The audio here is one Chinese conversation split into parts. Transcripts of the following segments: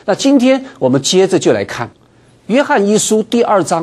那今天我们接着就来看约翰一书第2章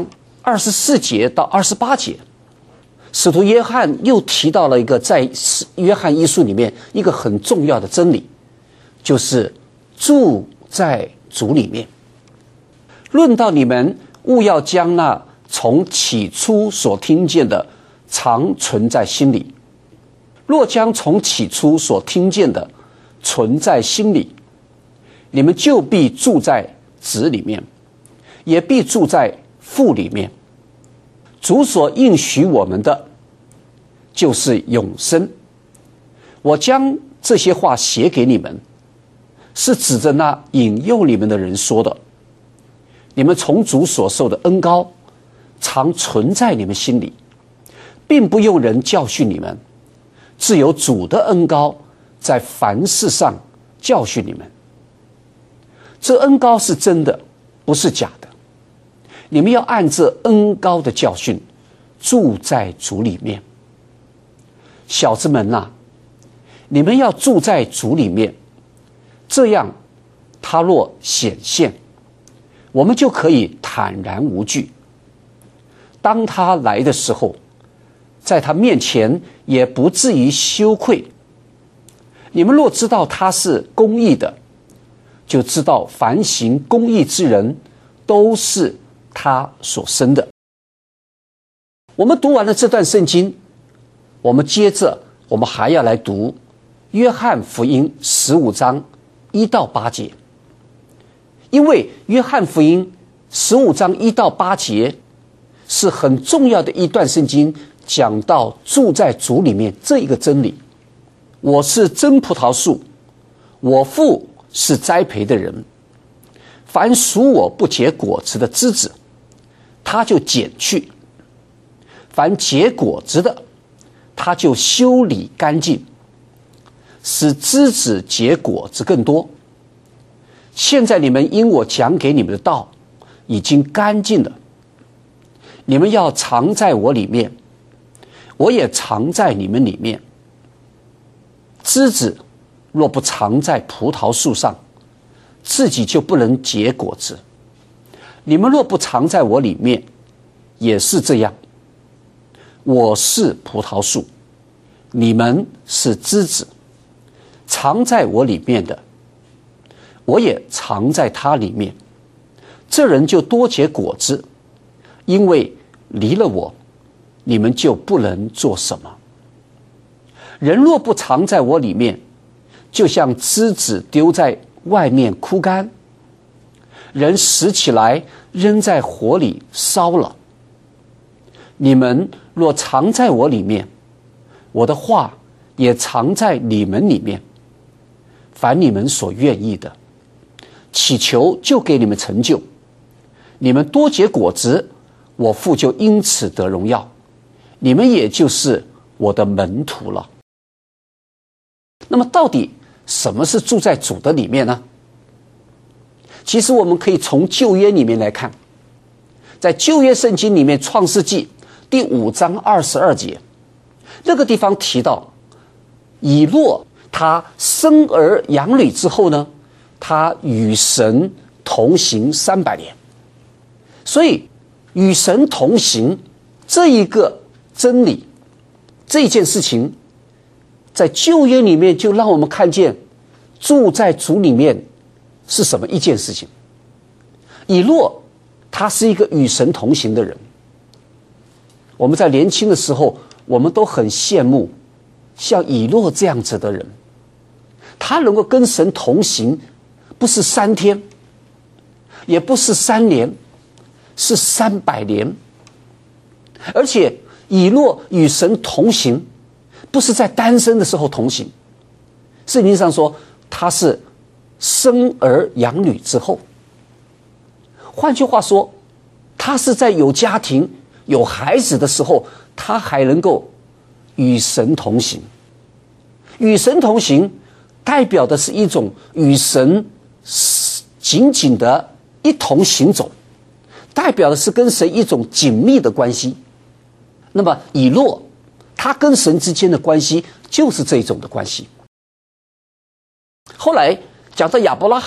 24节到28节，使徒约翰又提到了一个在约翰一书里面一个很重要的真理，就是住在主里面。论到你们务要将那从起初所听见的常存在心里，若将从起初所听见的存在心里，你们就必住在子里面，也必住在父里面。主所应许我们的就是永生。我将这些话写给你们，是指着那引诱你们的人说的。你们从主所受的恩膏常存在你们心里，并不用人教训你们，自有主的恩膏在凡事上教训你们。这恩膏是真的，不是假的。你们要按这恩膏的教训住在主里面。小子们啊，你们要住在主里面，这样他若显现，我们就可以坦然无惧。当他来的时候，在他面前也不至于羞愧。你们若知道他是公义的，就知道凡行公义之人都是他所生的。我们读完了这段圣经，我们接着还要来读约翰福音15章1到8节。因为约翰福音15章1到8节是很重要的一段圣经，讲到住在主里面这一个真理。我是真葡萄树，我父是栽培的人。凡属我不结果子的枝子，他就剪去；凡结果子的，他就修理干净，使枝子结果子更多。现在你们因我讲给你们的道已经干净了，你们要藏在我里面，我也藏在你们里面。枝子若不藏在葡萄树上，自己就不能结果子。你们若不藏在我里面，也是这样。我是葡萄树，你们是枝子。藏在我里面的，我也藏在他里面。这人就多结果子，因为离了我，你们就不能做什么。人若不藏在我里面，就像枝子丢在外面枯干，人拾起来扔在火里烧了。你们若藏在我里面，我的话也藏在你们里面。凡你们所愿意的，祈求就给你们成就。你们多结果子，我父就因此得荣耀，你们也就是我的门徒了。那么到底什么是住在主的里面呢？其实我们可以从旧约里面来看，在旧约圣经里面创世纪第5章22节，那个地方提到以诺他生儿养女之后呢，他与神同行300年。所以与神同行这一个真理，这一件事情，在旧约里面就让我们看见住在主里面是什么一件事情。以诺他是一个与神同行的人。我们在年轻的时候，我们都很羡慕像以诺这样子的人，他能够跟神同行，不是3天，也不是3年，是300年。而且以诺与神同行，不是在单身的时候同行，圣经上说他是生儿养女之后。换句话说，他是在有家庭有孩子的时候，他还能够与神同行。与神同行代表的是一种与神紧紧的一同行走，代表的是跟神一种紧密的关系。那么以诺他跟神之间的关系就是这种的关系。后来讲到亚伯拉罕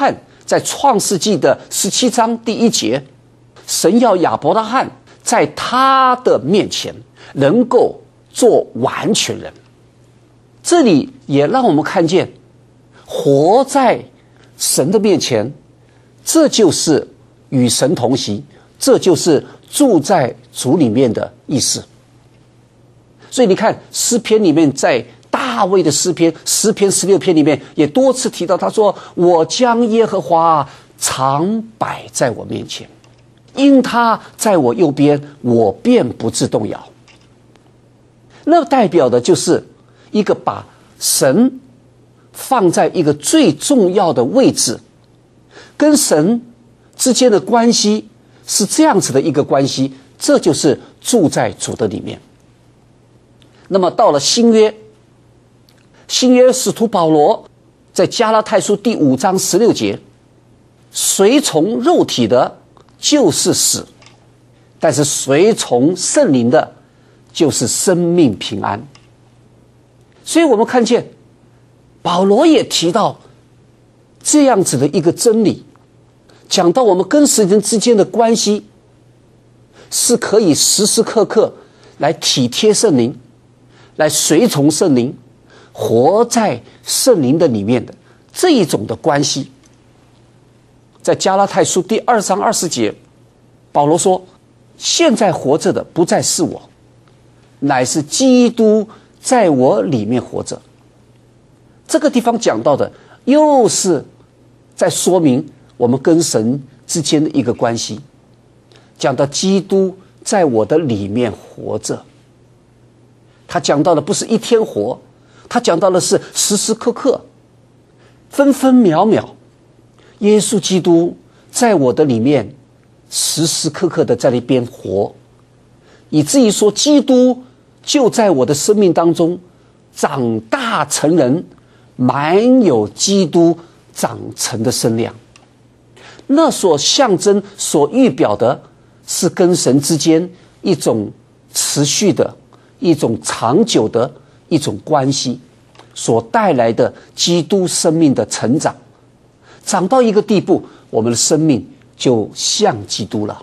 在创世纪的17章第1节，神要亚伯拉罕在他的面前能够做完全人。这里也让我们看见，活在神的面前，这就是与神同行，这就是住在主里面的意思。所以你看诗篇里面，在大卫的诗篇16篇里面也多次提到，他说我将耶和华常摆在我面前，因他在我右边，我便不致动摇。那代表的就是一个把神放在一个最重要的位置，跟神之间的关系是这样子的一个关系，这就是住在主的里面。那么到了新约使徒保罗在加拉太书第5章16节，随从肉体的就是死，但是随从圣灵的就是生命平安。所以我们看见保罗也提到这样子的一个真理，讲到我们跟神之间的关系是可以时时刻刻来体贴圣灵，来随从圣灵，活在圣灵的里面的这一种的关系。在加拉太书第2章20节，保罗说，现在活着的不再是我，乃是基督在我里面活着。这个地方讲到的又是在说明我们跟神之间的一个关系，讲到基督在我的里面活着。他讲到的不是一天活，他讲到的是时时刻刻分分秒秒，耶稣基督在我的里面时时刻刻的在那边活，以至于说基督就在我的生命当中长大成人，满有基督长成的身量。那所象征所预表的是跟神之间一种持续的一种长久的一种关系所带来的基督生命的成长，长到一个地步，我们的生命就像基督了。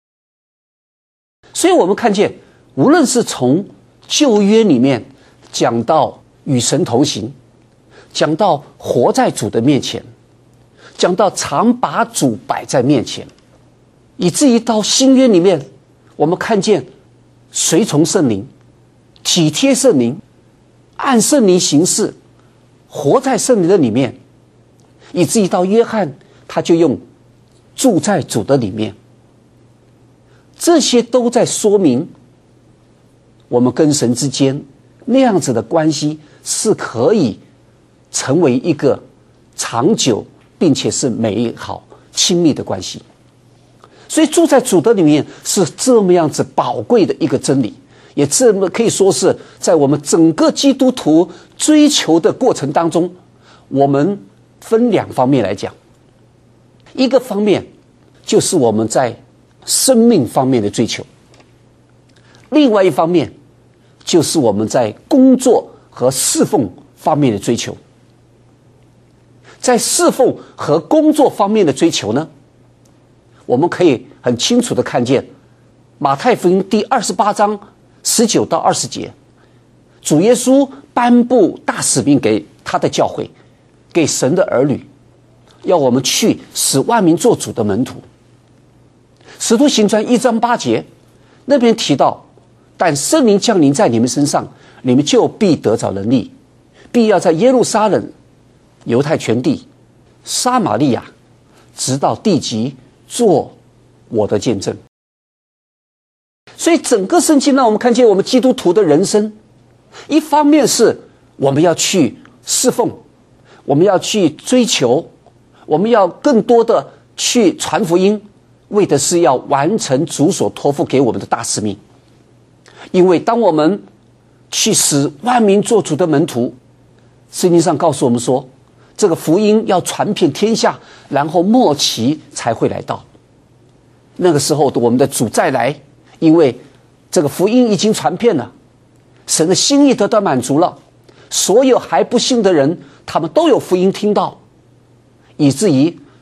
所以我们看见，无论是从旧约里面讲到与神同行，讲到活在主的面前，讲到常把主摆在面前，以至于到新约里面，我们看见随从圣灵，体贴圣灵，按圣灵行事，活在圣灵的里面，以至于到约翰他就用住在主的里面。这些都在说明我们跟神之间那样子的关系是可以成为一个长久并且是美好亲密的关系。所以住在主的里面是这么样子宝贵的一个真理，也这么可以说是在我们整个基督徒追求的过程当中，我们分两方面来讲。一个方面就是我们在生命方面的追求，另外一方面就是我们在工作和侍奉方面的追求。在侍奉和工作方面的追求呢，我们可以很清楚地看见马太福音第28章19到20节，主耶稣颁布大使命给他的教会，给神的儿女，要我们去使万民做主的门徒。使徒行传1章8节那边提到，但圣灵降临在你们身上，你们就必得着能力，必要在耶路撒冷、犹太全地、撒玛利亚，直到地极，做我的见证。所以整个圣经让我们看见我们基督徒的人生，一方面是我们要去侍奉，我们要去追求，我们要更多的去传福音，为的是要完成主所托付给我们的大使命。因为当我们去使万民做主的门徒，圣经上告诉我们说，这个福音要传遍天下，然后末期才会来到。那个时候我们的主再来，因为这个福音已经传遍了，神的心意得到满足了，所有还不信的人他们都有福音听到，以至于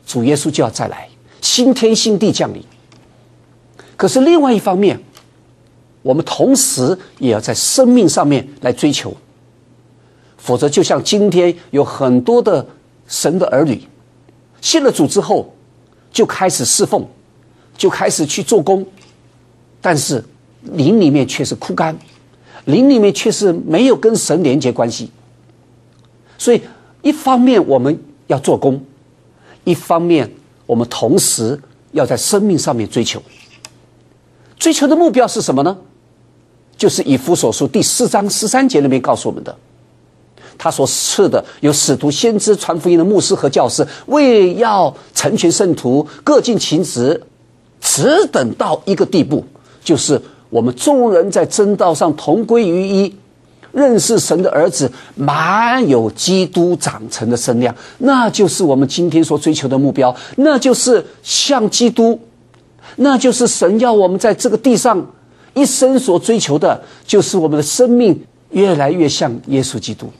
主耶稣就要再来，新天新地降临。可是另外一方面，我们同时也要在生命上面来追求，否则就像今天有很多的神的儿女信了主之后就开始侍奉，就开始去做工，但是灵里面却是枯干，灵里面却是没有跟神连接关系。所以一方面我们要做工，一方面我们同时要在生命上面追求。追求的目标是什么呢？就是以弗所书第4章13节那边告诉我们的，他所赐的有使徒先知传福音的牧师和教师，为要成全圣徒，各尽其职，只等到一个地步，就是我们众人在真道上同归于一，认识神的儿子，满有基督长成的身量。那就是我们今天所追求的目标，那就是像基督，那就是神要我们在这个地上一生所追求的，就是我们的生命越来越像耶稣基督。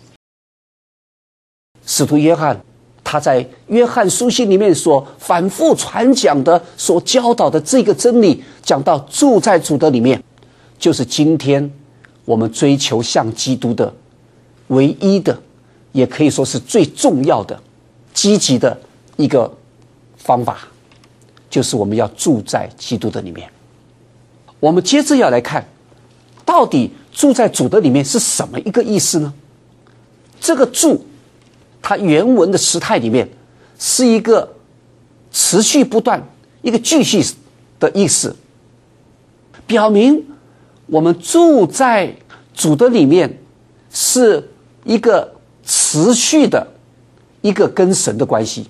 使徒约翰他在约翰书信里面所反复传讲的，所教导的这个真理，讲到住在主的里面，就是今天我们追求像基督的唯一的，也可以说是最重要的积极的一个方法，就是我们要住在基督的里面。我们接着要来看，到底住在主的里面是什么一个意思呢？这个住，它原文的时态里面是一个持续不断、一个继续的意思，表明我们住在主的里面是一个持续的一个跟神的关系。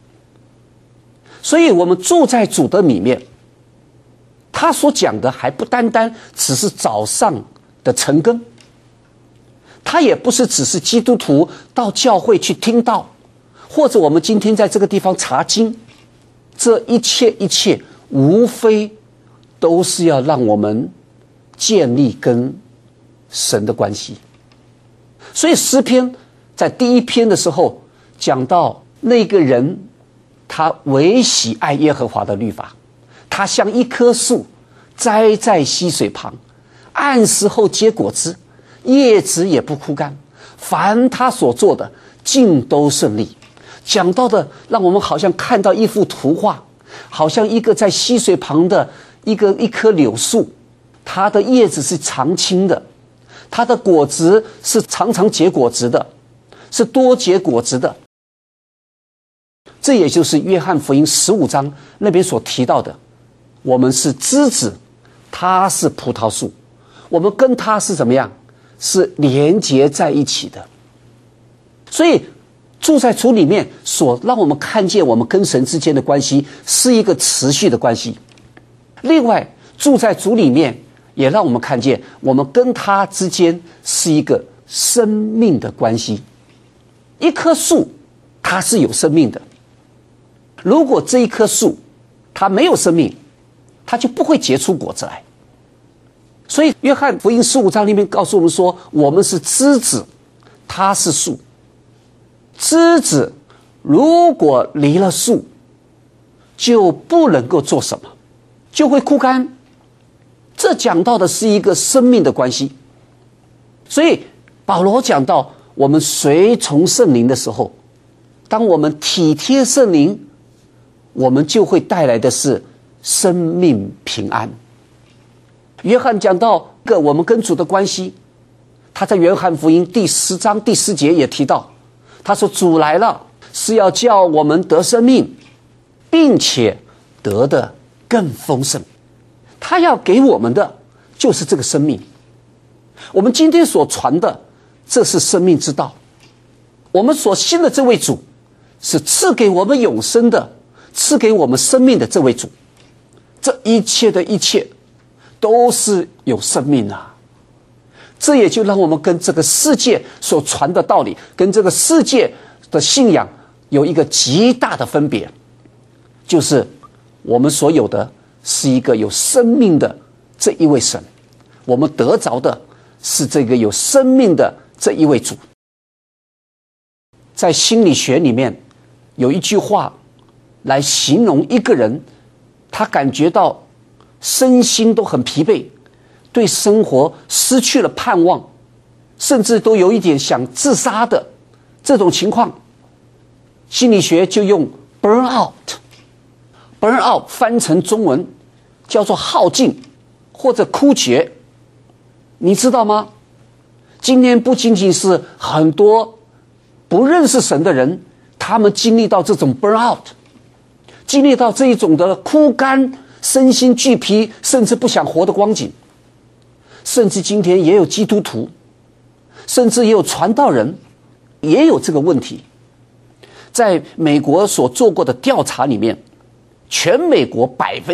所以我们住在主的里面，他所讲的还不单单只是早上的晨更，他也不是只是基督徒到教会去听道，或者我们今天在这个地方查经，这一切无非都是要让我们建立跟神的关系。所以诗篇在第1篇的时候讲到那个人，他唯喜爱耶和华的律法，他像一棵树栽在溪水旁，按时候结果子，叶子也不枯干，凡他所做的尽都顺利。讲到的让我们好像看到一幅图画，好像一个在溪水旁的一棵柳树，它的叶子是常青的，它的果子是常常结果子的，是多结果子的。这也就是约翰福音15章那边所提到的，我们是枝子，它是葡萄树，我们跟它是怎么样？是连结在一起的。所以住在主里面所让我们看见我们跟神之间的关系是一个持续的关系。另外住在主里面也让我们看见我们跟他之间是一个生命的关系。一棵树它是有生命的，如果这一棵树它没有生命，它就不会结出果子来。所以约翰福音15章里面告诉我们说，我们是枝子，它是树。枝子如果离了树，就不能够做什么，就会枯干。这讲到的是一个生命的关系。所以保罗讲到我们随从圣灵的时候，当我们体贴圣灵，我们就会带来的是生命平安。约翰讲到我们跟主的关系，他在约翰福音第10章第10节也提到，他说主来了是要叫我们得生命，并且得的更丰盛。他要给我们的就是这个生命。我们今天所传的，这是生命之道。我们所信的这位主是赐给我们永生的，赐给我们生命的这位主。这一切的一切都是有生命啊。这也就让我们跟这个世界所传的道理，跟这个世界的信仰有一个极大的分别，就是我们所有的是一个有生命的这一位神，我们得着的是这个有生命的这一位主。在心理学里面有一句话来形容一个人，他感觉到身心都很疲惫，对生活失去了盼望，甚至都有一点想自杀的这种情况，心理学就用 burn out。burn out 翻成中文叫做耗尽或者枯竭。你知道吗？今天不仅仅是很多不认识神的人，他们经历到这种 burn out， 经历到这一种的枯干、身心俱疲，甚至不想活的光景。甚至今天也有基督徒，甚至也有传道人也有这个问题。在美国所做过的调查里面，全美国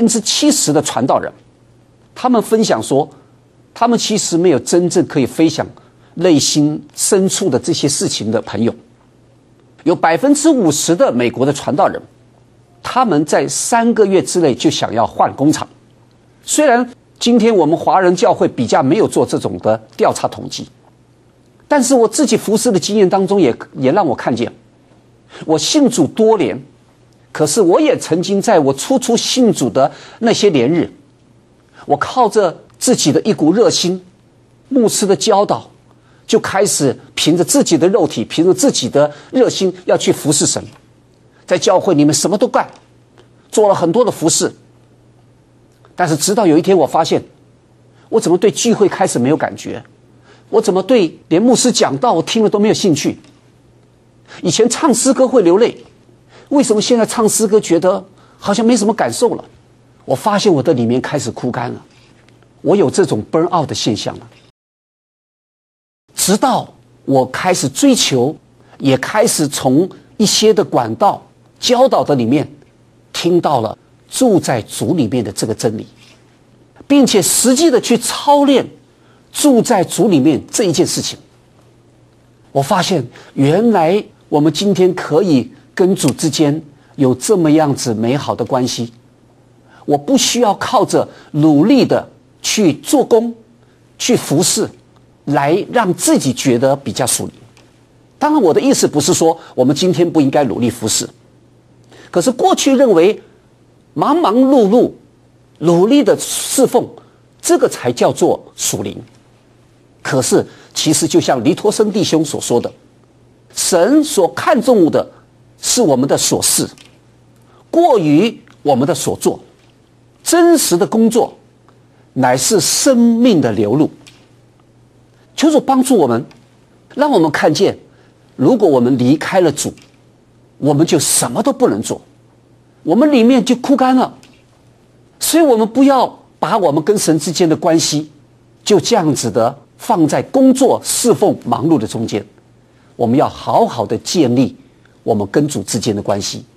70%的传道人，他们分享说，他们其实没有真正可以分享内心深处的这些事情的朋友。有50%的美国的传道人，他们在3个月之内就想要换工厂。虽然今天我们华人教会比较没有做这种的调查统计，但是我自己服侍的经验当中也让我看见，我信主多年，可是我也曾经在我初信主的那些年日，我靠着自己的一股热心，牧师的教导，就开始凭着自己的肉体，凭着自己的热心要去服侍神，在教会里面什么都干，做了很多的服侍。但是直到有一天我发现，我怎么对聚会开始没有感觉，我怎么对连牧师讲道我听了都没有兴趣。以前唱诗歌会流泪，为什么现在唱诗歌觉得好像没什么感受了？我发现我的里面开始枯干了，我有这种 burn out 的现象了。直到我开始追求，也开始从一些的管道教导的里面听到了住在主里面的这个真理，并且实际的去操练住在主里面这一件事情。我发现原来我们今天可以跟主之间有这么样子美好的关系，我不需要靠着努力的去做工去服侍来让自己觉得比较属灵。当然我的意思不是说我们今天不应该努力服侍，可是过去认为忙忙碌碌努力的侍奉，这个才叫做属灵。可是其实就像黎托生弟兄所说的，神所看重的是我们的所事过于我们的所做，真实的工作乃是生命的流露。求主帮助我们，让我们看见，如果我们离开了主，我们就什么都不能做，我们里面就枯干了。所以我们不要把我们跟神之间的关系就这样子的放在工作侍奉忙碌的中间，我们要好好的建立我们跟主之间的关系。